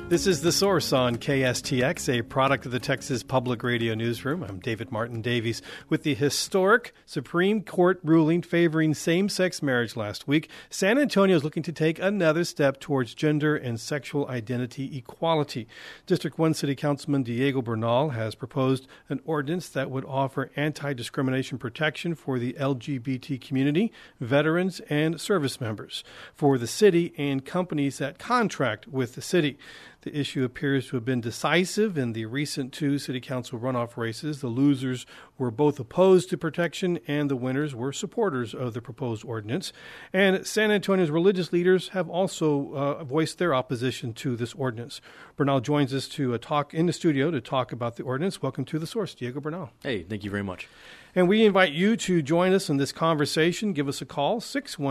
This is The Source on KSTX, a product of the Texas Public Radio Newsroom. I'm David Martin Davies. With the historic Supreme Court ruling favoring same-sex marriage last week, San Antonio is looking to take another step towards gender and sexual identity equality. District 1 City Councilman Diego Bernal has proposed an ordinance that would offer anti-discrimination protection for the LGBT community, veterans, and service members, for the city and companies that contract with the city. The issue appears to have been decisive in the recent two city council runoff races. The losers were both opposed to protection, and the winners were supporters of the proposed ordinance. And San Antonio's religious leaders have also voiced their opposition to this ordinance. Bernal joins us to talk in the studio to talk about the ordinance. Welcome to The Source, Diego Bernal. Hey, thank you very much. And we invite you to join us in this conversation. Give us a call,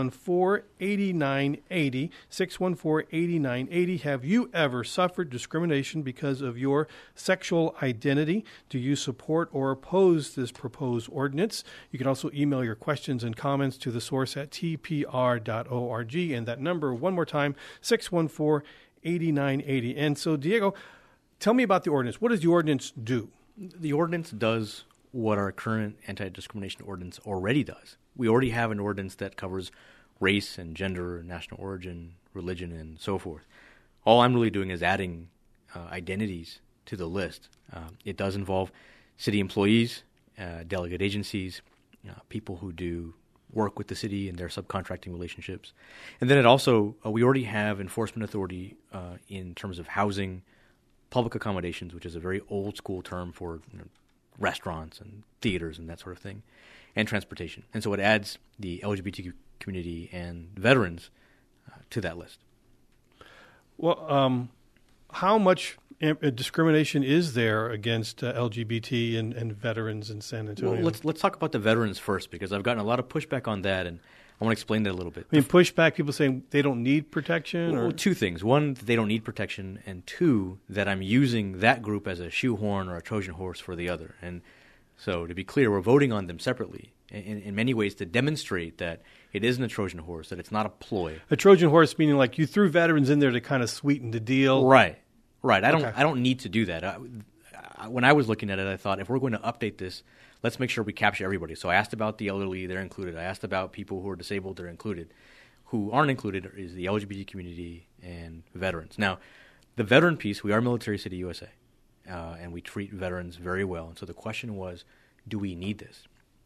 614-8980, 614-8980. Have you ever suffered discrimination because of your sexual identity? Do you support or oppose this proposed ordinance? You can also email your questions and comments to the source at tpr.org. And that number, one more time, 614-8980. And so, Diego, tell me about the ordinance. What does the ordinance do? The ordinance does what our current anti-discrimination ordinance already does. We already have an ordinance that covers race and gender, national origin, religion, and so forth. All I'm really doing is adding identities to the list. It does involve city employees, delegate agencies, people who do work with the city and their subcontracting relationships. And then it also, we already have enforcement authority in terms of housing, public accommodations, which is a very old school term for restaurants and theaters and that sort of thing, and transportation. And so it adds the LGBT community and veterans to that list. Well, how much discrimination is there against LGBT and veterans in San Antonio? Well, let's talk about the veterans first, because I've gotten a lot of pushback on that, and I want to explain that a little bit. I mean, pushback, people saying they don't need protection? Well, two things. One, that they don't need protection, and two, that I'm using that group as a shoehorn or a Trojan horse for the other. And so, to be clear, we're voting on them separately in many ways to demonstrate that it isn't a Trojan horse, that it's not a ploy. A Trojan horse meaning like you threw veterans in there to kind of sweeten the deal? Right. I don't need to do that. When I was looking at it, I thought, if we're going to update this, let's make sure we capture everybody. So I asked about the elderly, they're included. I asked about people who are disabled, they're included. Who aren't included is the LGBT community and veterans. Now, the veteran piece, we are Military City USA, and we treat veterans very well. And so the question was, do we need this?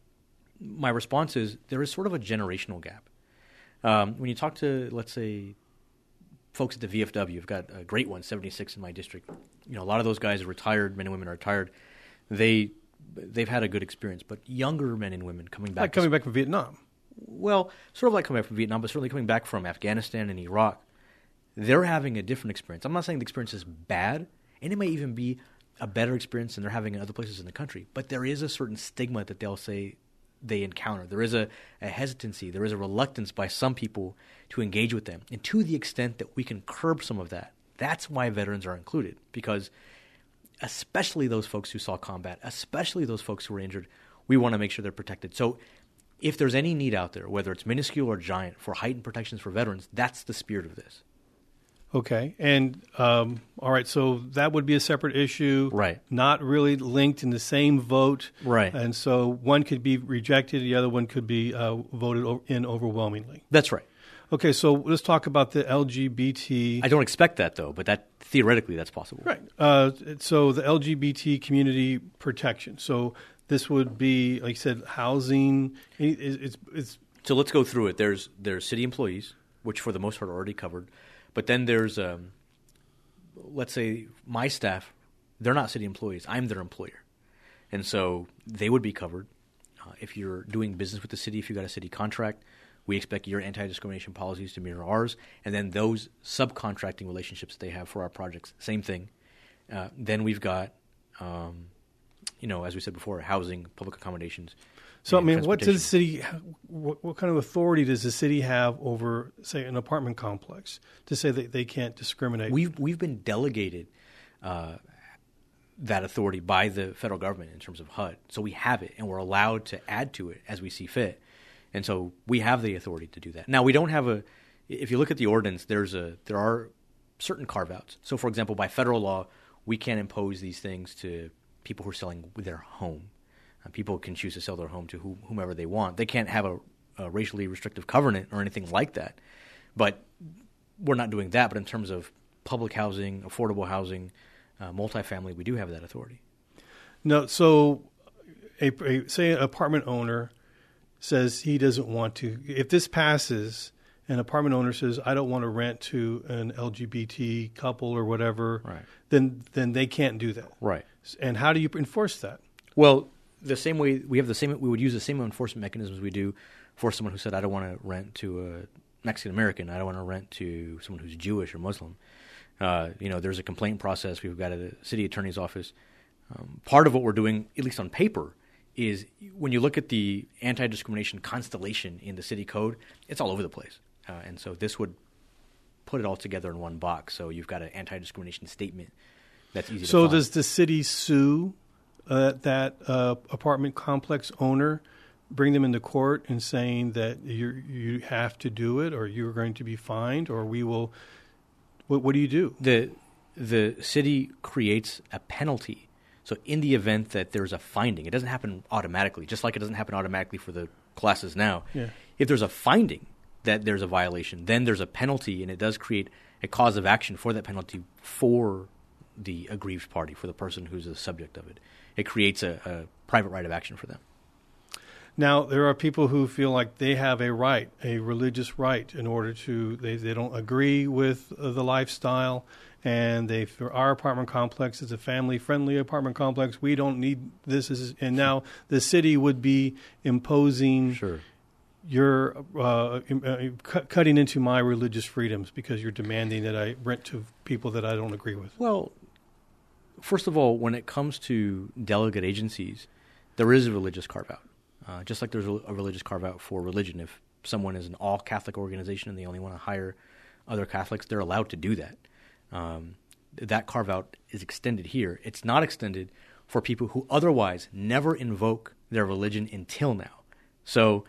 My response is, there is sort of a generational gap. When you talk to, let's say, folks at the VFW, you've got a great one, 76 in my district. A lot of those guys are retired, men and women are retired. They've had a good experience, but younger men and women coming back. Like coming back from Vietnam. Well, sort of like coming back from Vietnam, but certainly coming back from Afghanistan and Iraq, they're having a different experience. I'm not saying the experience is bad, and it may even be a better experience than they're having in other places in the country, but there is a certain stigma that they'll say they encounter. There is a hesitancy, there is a reluctance by some people to engage with them. And to the extent that we can curb some of that, that's why veterans are included, because especially those folks who saw combat, especially those folks who were injured, we want to make sure they're protected. So if there's any need out there, whether it's minuscule or giant, for heightened protections for veterans, that's the spirit of this. Okay. And, all right, so that would be a separate issue. Right. Not really linked in the same vote. Right. And so one could be rejected, the other one could be voted in overwhelmingly. That's right. Okay, so let's talk about the LGBT. I don't expect that, though, but that theoretically that's possible. Right. So the LGBT community protection. So this would be, like you said, housing. So let's go through it. There's city employees, which for the most part are already covered. But then there's, let's say, my staff, they're not city employees. I'm their employer. And so they would be covered. If you're doing business with the city, if you've got a city contract, we expect your anti-discrimination policies to mirror ours. And then those subcontracting relationships that they have for our projects, same thing. Then we've got, as we said before, housing, public accommodations. So, I mean, what does the city, what kind of authority does the city have over, say, an apartment complex to say that they can't discriminate? We've been delegated that authority by the federal government in terms of HUD. So we have it, and we're allowed to add to it as we see fit. And so we have the authority to do that. Now, we don't have if you look at the ordinance, there are certain carve-outs. So, for example, by federal law, we can't impose these things to people who are selling their home. People can choose to sell their home to whomever they want. They can't have a racially restrictive covenant or anything like that. But we're not doing that. But in terms of public housing, affordable housing, multifamily, we do have that authority. No, so say an apartment owner says he doesn't want to. If this passes, an apartment owner says, I don't want to rent to an LGBT couple or whatever, right, then they can't do that. Right. And how do you enforce that? Well, the same way we would use the same enforcement mechanisms we do for someone who said, I don't want to rent to a Mexican American, I don't want to rent to someone who's Jewish or Muslim. There's a complaint process we've got at the city attorney's office. Part of what we're doing, at least on paper, is when you look at the anti-discrimination constellation in the city code, it's all over the place. And so this would put it all together in one box. So you've got an anti-discrimination statement that's easy to find. So find. does the city sue that apartment complex owner, bring them into court and saying that you have to do it, or you're going to be fined, or we will? What do you do? The city creates a penalty. So in the event that there's a finding, it doesn't happen automatically, just like it doesn't happen automatically for the classes now. Yeah. If there's a finding that there's a violation, then there's a penalty, and it does create a cause of action for that penalty for the aggrieved party, for the person who's the subject of it. It creates a private right of action for them. Now, there are people who feel like they have a right, a religious right, in order to, they don't agree with the lifestyle, and for our apartment complex is a family-friendly apartment complex. We don't need this. And now the city would be imposing your cutting into my religious freedoms because you're demanding that I rent to people that I don't agree with. Well, first of all, when it comes to delegate agencies, there is a religious carve-out. Just like there's a religious carve-out for religion. If someone is an all-Catholic organization and they only want to hire other Catholics, they're allowed to do that. That carve-out is extended here. It's not extended for people who otherwise never invoke their religion until now. So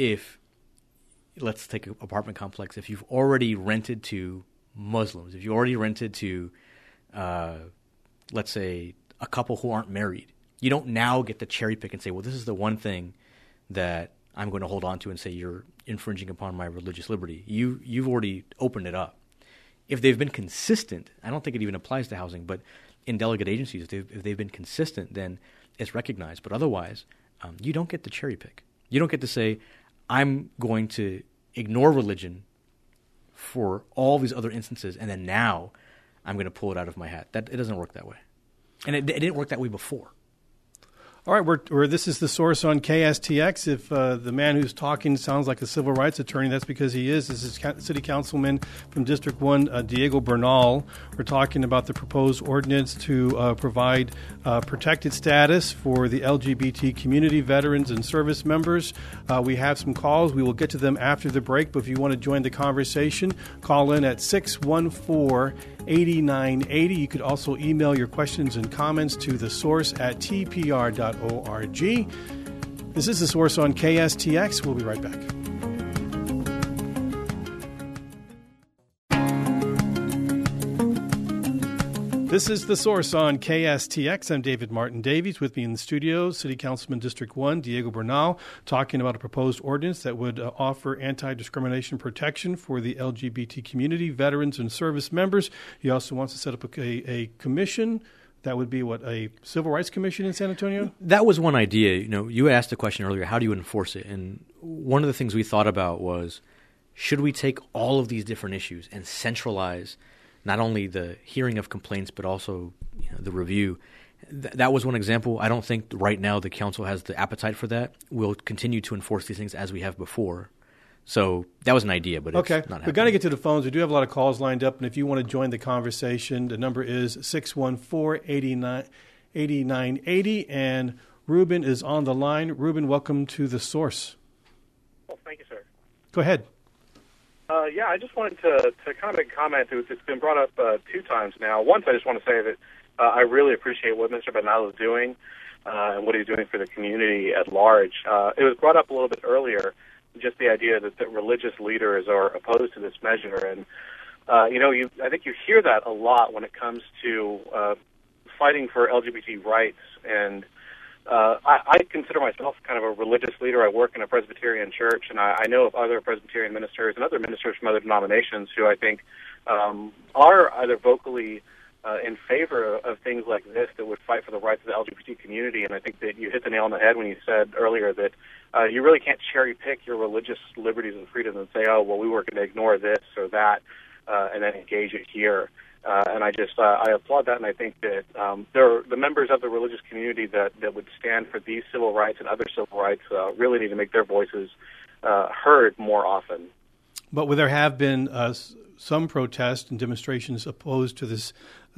let's take an apartment complex. If you've already rented to Muslims, if you already rented to, let's say, a couple who aren't married, you don't now get to cherry pick and say, well, this is the one thing that I'm going to hold on to and say you're infringing upon my religious liberty. You've already opened it up. If they've been consistent, I don't think it even applies to housing, but in delegate agencies, if they've been consistent, then it's recognized. But otherwise, you don't get to cherry pick. You don't get to say, I'm going to ignore religion for all these other instances, and then now I'm going to pull it out of my hat. It doesn't work that way. And it didn't work that way before. All right, this is The Source on KSTX. If the man who's talking sounds like a civil rights attorney, that's because he is. This is City Councilman from District 1, Diego Bernal. We're talking about the proposed ordinance to provide protected status for the LGBT community, veterans, and service members. We have some calls. We will get to them after the break, but if you want to join the conversation, call in at 614-8980. You could also email your questions and comments to thesource@tpr.org. This is The Source on KSTX. We'll be right back. This is The Source on KSTX. I'm David Martin Davies. With me in the studio, City Councilman District 1, Diego Bernal, talking about a proposed ordinance that would offer anti-discrimination protection for the LGBT community, veterans, and service members. He also wants to set up a commission. That would be a civil rights commission in San Antonio? That was one idea. You asked the question earlier, how do you enforce it? And one of the things we thought about was, should we take all of these different issues and centralize not only the hearing of complaints, but also the review? That was one example. I don't think right now the council has the appetite for that. We'll continue to enforce these things as we have before. So that was an idea, but it's not happening. We've got to get to the phones. We do have a lot of calls lined up, and if you want to join the conversation, the number is 614-8980, and Ruben is on the line. Ruben, welcome to The Source. Well, thank you, sir. Go ahead. I just wanted to kind of make a comment. It's been brought up 2 times now. Once, I just want to say that I really appreciate what Mr. Bernal is doing and what he's doing for the community at large. It was brought up a little bit earlier, just the idea that religious leaders are opposed to this measure. And I think you hear that a lot when it comes to fighting for LGBT rights. And I consider myself kind of a religious leader. I work in a Presbyterian church, and I know of other Presbyterian ministers and other ministers from other denominations who I think are either vocally in favor of things like this that would fight for the rights of the LGBT community. And I think that you hit the nail on the head when you said earlier that you really can't cherry pick your religious liberties and freedoms and say, oh, well, we were going to ignore this or that and then engage it here. And I applaud that, and I think that there are the members of the religious community that would stand for these civil rights and other civil rights really need to make their voices heard more often. But there have been some protests and demonstrations opposed to this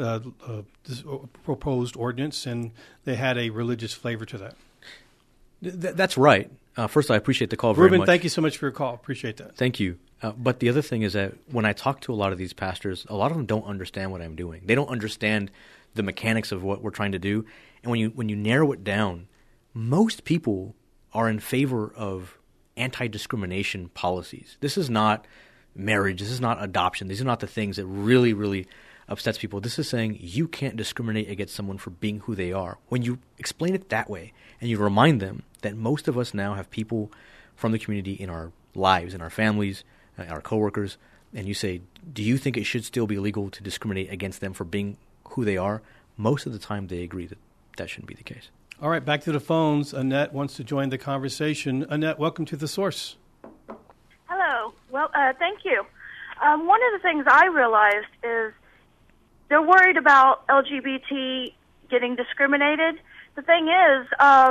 proposed ordinance, and they had a religious flavor to that. That's right. First, I appreciate the call very Ruben, much. thank you so much for your call. Appreciate that. Thank you. But the other thing is that when I talk to a lot of these pastors, a lot of them don't understand what I'm doing. They don't understand the mechanics of what we're trying to do. And when you narrow it down, most people are in favor of anti-discrimination policies. This is not marriage. This is not adoption. These are not the things that really, really upsets people. This is saying you can't discriminate against someone for being who they are. When you explain it that way and you remind them that most of us now have people from the community in our lives, in our families, our coworkers, and you say, do you think it should still be illegal to discriminate against them for being who they are? Most of the time they agree that that shouldn't be the case. All right, back to the phones. Annette wants to join the conversation. Annette, welcome to The Source. Hello. Well, thank you. One of the things I realized is they're worried about LGBT getting discriminated. The thing is,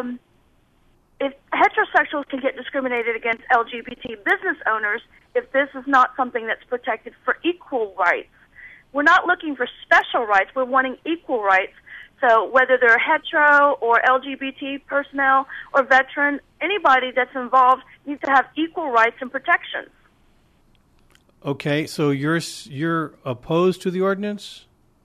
if heterosexuals can get discriminated against LGBT business owners, if this is not something that's protected for equal rights. We're not looking for special rights. We're wanting equal rights. So whether they're hetero or LGBT personnel or veteran, anybody that's involved needs to have equal rights and protections. Okay, so you're opposed to the ordinance?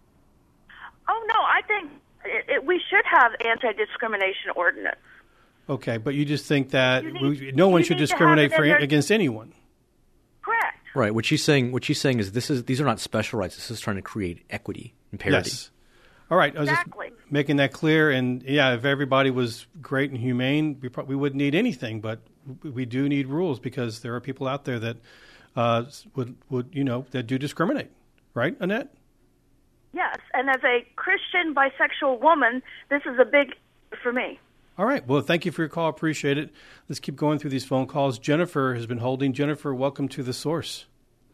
Oh, no, I think we should have anti-discrimination ordinance. Okay, but you just think that no one should discriminate against anyone. Correct. Right. What she's saying is these are not special rights. This is trying to create equity and parity. Yes. All right. I was just making that clear. And yeah, if everybody was great and humane, we wouldn't need anything. But we do need rules because there are people out there that would that do discriminate. Right, Annette? Yes. And as a Christian bisexual woman, this is a big for me. All right. Well, thank you for your call. Appreciate it. Let's keep going through these phone calls. Jennifer has been holding. Jennifer, welcome to The Source.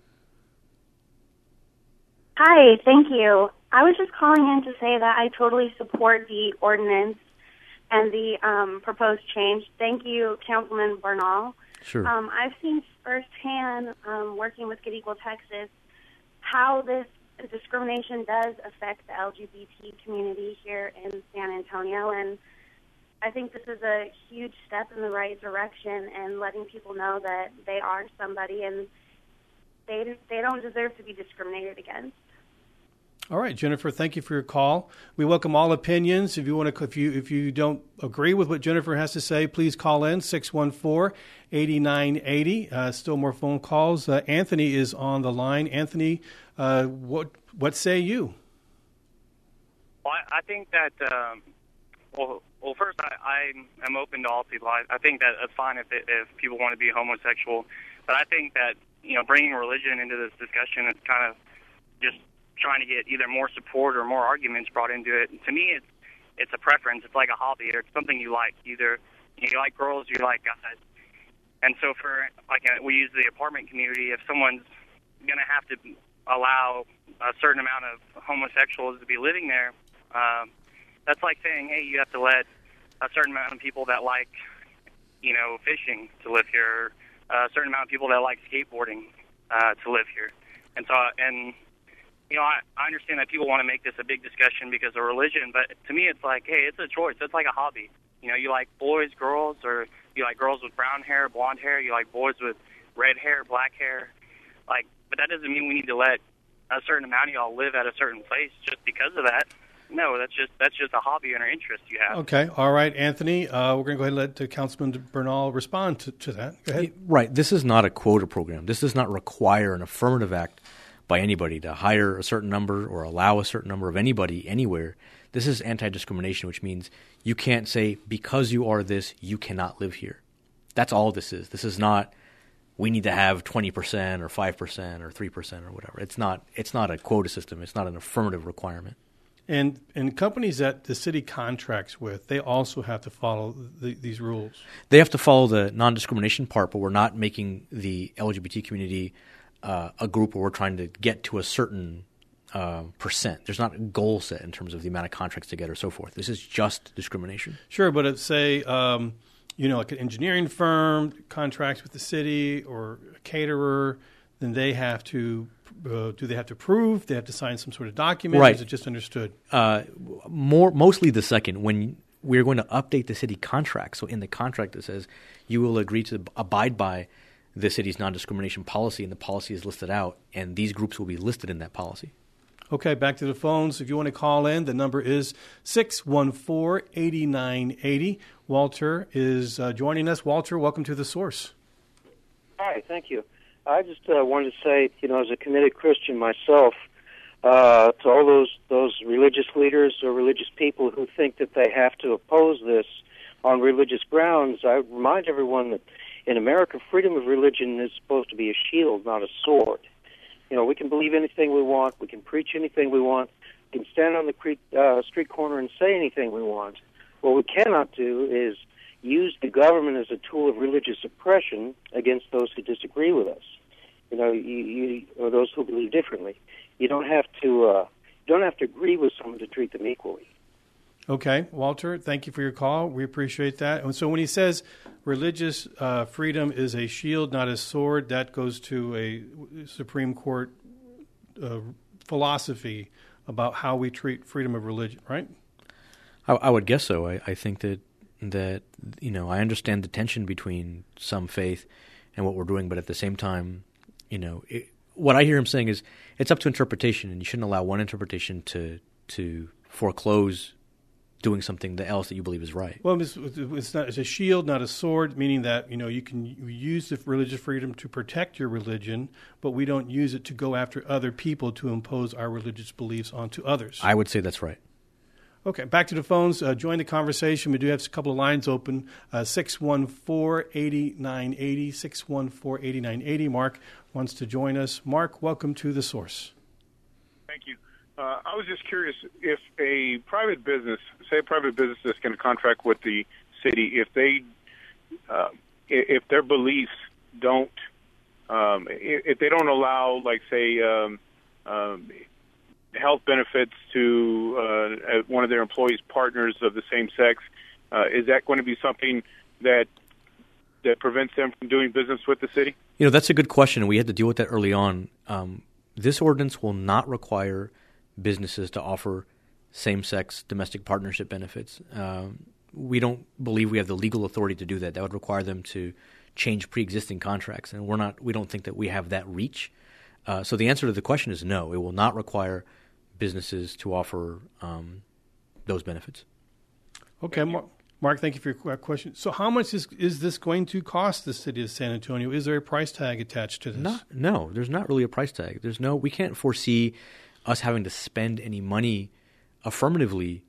Hi, thank you. I was just calling in to say that I totally support the ordinance and the proposed change. Thank you, Councilman Bernal. Sure. I've seen firsthand, working with Get Equal Texas, how this discrimination does affect the LGBT community here in San Antonio, and I think this is a huge step in the right direction and letting people know that they are somebody and they don't deserve to be discriminated against. All right, Jennifer, thank you for your call. We welcome all opinions. If you don't agree with what Jennifer has to say, please call in 614-8980. Still more phone calls. Anthony is on the line. Anthony, what say you? Well, I think that Well, first, I am open to all people. I think that it's fine if people want to be homosexual, but I think that bringing religion into this discussion is kind of just trying to get either more support or more arguments brought into it. And to me, it's a preference. It's like a hobby, or it's something you like. Either you like girls, or you like guys. And so we use the apartment community. If someone's going to have to allow a certain amount of homosexuals to be living there, that's like saying, hey, you have to let a certain amount of people that like, fishing to live here, or a certain amount of people that like skateboarding to live here. And so, I understand that people want to make this a big discussion because of religion, but to me it's like, hey, it's a choice. It's like a hobby. You like boys, girls, or you like girls with brown hair, blonde hair, you like boys with red hair, black hair. But that doesn't mean we need to let a certain amount of y'all live at a certain place just because of that. No, that's just a hobby and an interest you have. Okay. All right, Anthony. We're going to go ahead and let Councilman Bernal respond to that. Go ahead. Right. This is not a quota program. This does not require an affirmative act by anybody to hire a certain number or allow a certain number of anybody anywhere. This is anti-discrimination, which means you can't say, because you are this, you cannot live here. That's all this is. This is not, we need to have 20% or 5% or 3% or whatever. It's not a quota system. It's not an affirmative requirement. And companies that the city contracts with, they also have to follow these rules. They have to follow the non-discrimination part, but we're not making the LGBT community a group where we're trying to get to a certain percent. There's not a goal set in terms of the amount of contracts to get or so forth. This is just discrimination. Sure, but it's say, like an engineering firm contracts with the city or a caterer, then they have to do they have to prove? They have to sign some sort of document? Right. Or is it just understood? Mostly the second. When we're going to update the city contract, so in the contract it says you will agree to abide by the city's non-discrimination policy, and the policy is listed out, and these groups will be listed in that policy. Okay, back to the phones. If you want to call in, the number is 614-8980. Walter is joining us. Walter, welcome to The Source. Hi, thank you. I just wanted to say, as a committed Christian myself, to all those religious leaders or religious people who think that they have to oppose this on religious grounds, I remind everyone that in America, freedom of religion is supposed to be a shield, not a sword. We can believe anything we want. We can preach anything we want. We can stand on the street corner and say anything we want. What we cannot do is use the government as a tool of religious oppression against those who disagree with us. Or those who believe differently. You don't have to agree with someone to treat them equally. Okay, Walter, thank you for your call. We appreciate that. And so when he says religious freedom is a shield, not a sword, that goes to a Supreme Court philosophy about how we treat freedom of religion, right? I would guess so. I think that I understand the tension between some faith and what we're doing, but at the same time, what I hear him saying is it's up to interpretation, and you shouldn't allow one interpretation to foreclose doing something else that you believe is right. Well, it's a shield, not a sword, meaning that you can use the religious freedom to protect your religion, but we don't use it to go after other people to impose our religious beliefs onto others. I would say that's right. Okay, back to the phones. Join the conversation. We do have a couple of lines open. 614-8980, 614-8980. Mark wants to join us. Mark, welcome to The Source. Thank you. I was just curious if a private business, say a private business that's going to contract with the city, if their beliefs don't, if they don't allow, like, say, health benefits to one of their employees' partners of the same sex, is that going to be something that prevents them from doing business with the city? That's a good question, and we had to deal with that early on. This ordinance will not require businesses to offer same-sex domestic partnership benefits. We don't believe we have the legal authority to do that. That would require them to change pre-existing contracts, and we don't think that we have that reach. So the answer to the question is no. It will not require businesses to offer those benefits. Okay, Mark, thank you for your question. So how much is this going to cost the city of San Antonio? Is there a price tag attached to this? No, there's not really a price tag. We can't foresee us having to spend any money affirmatively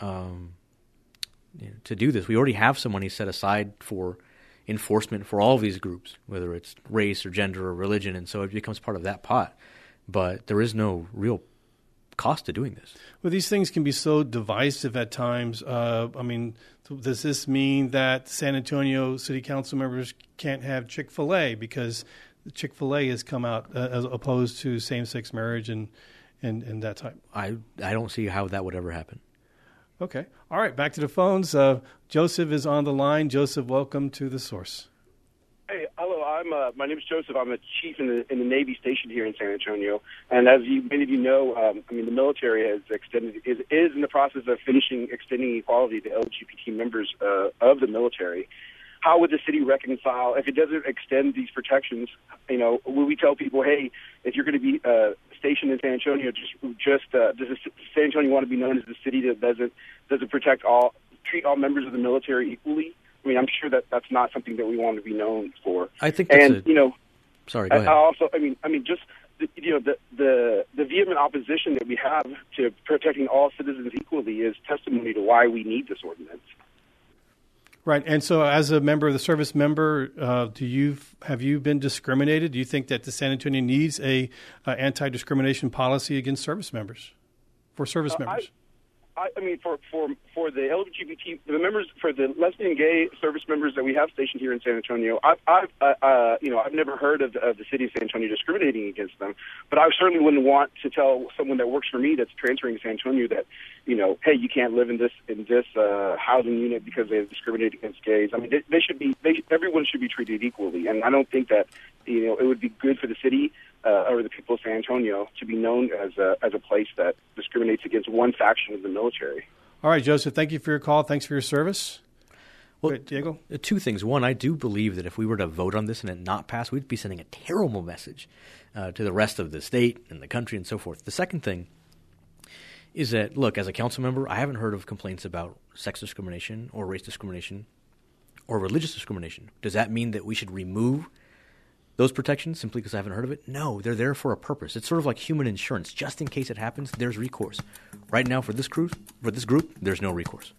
to do this. We already have some money set aside for enforcement for all of these groups, whether it's race or gender or religion, and so it becomes part of that pot. But there is no real cost to doing this. Well, these things can be so divisive at times. Does this mean that San Antonio City Council members can't have Chick-fil-A because Chick-fil-A has come out as opposed to same-sex marriage and that type? I don't see how that would ever happen. Okay. All right, back to the phones. Joseph is on the line. Joseph, welcome to The Source. Hey, hello. My name is Joseph. I'm a chief in the Navy station here in San Antonio. And as many of you know, the military is in the process of extending equality to LGBT members of the military. How would the city reconcile if it doesn't extend these protections? Will we tell people, hey, if you're going to be stationed in San Antonio, does San Antonio want to be known as the city that doesn't treat all members of the military equally? I'm sure that's not something that we want to be known for. I think that's and Sorry, go ahead. Also, just the vehement opposition that we have to protecting all citizens equally is testimony to why we need this ordinance. Right, and so as a member of the service member, have you been discriminated? Do you think that the San Antonio needs a anti-discrimination policy against service members, for service members? I mean, for the LGBT, the members, for the lesbian, gay service members that we have stationed here in San Antonio, I've never heard of the city of San Antonio discriminating against them. But I certainly wouldn't want to tell someone that works for me that's transferring to San Antonio that, hey, you can't live in this housing unit because they have discriminated against gays. I mean, everyone should be treated equally, and I don't think that it would be good for the city or the people of San Antonio to be known as a place that discriminates against one faction of the military. All right, Joseph, thank you for your call. Thanks for your service. Well, great, Diego? Two things. One, I do believe that if we were to vote on this and it not pass, we'd be sending a terrible message to the rest of the state and the country and so forth. The second thing is that, look, as a council member, I haven't heard of complaints about sex discrimination or race discrimination or religious discrimination. Does that mean that we should remove those protections simply because I haven't heard of it? No, they're there for a purpose. It's sort of like human insurance. Just in case it happens, there's recourse. Right now, for this group, there's no recourse.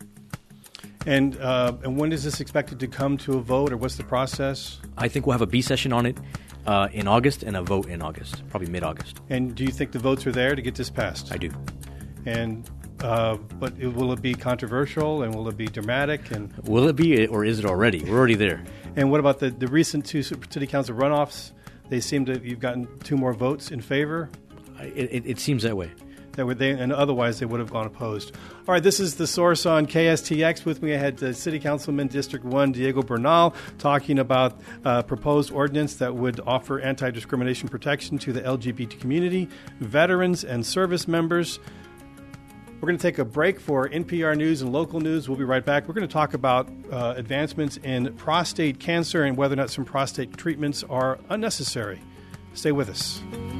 And when is this expected to come to a vote, or what's the process? I think we'll have a B session on it in August and a vote in August, probably mid-August. And do you think the votes are there to get this passed? I do. And but will it be controversial, and will it be dramatic? And will it be, or is it already? We're already there. And what about the recent two city council runoffs? They seem to you've gotten 2 more votes in favor. It seems that way. And otherwise they would have gone opposed. All right, this is The Source on KSTX. With me, I had City Councilman District 1 Diego Bernal talking about proposed ordinance that would offer anti-discrimination protection to the LGBT community, veterans, and service members. We're going to take a break for NPR News and local news. We'll be right back. We're going to talk about advancements in prostate cancer and whether or not some prostate treatments are unnecessary. Stay with us.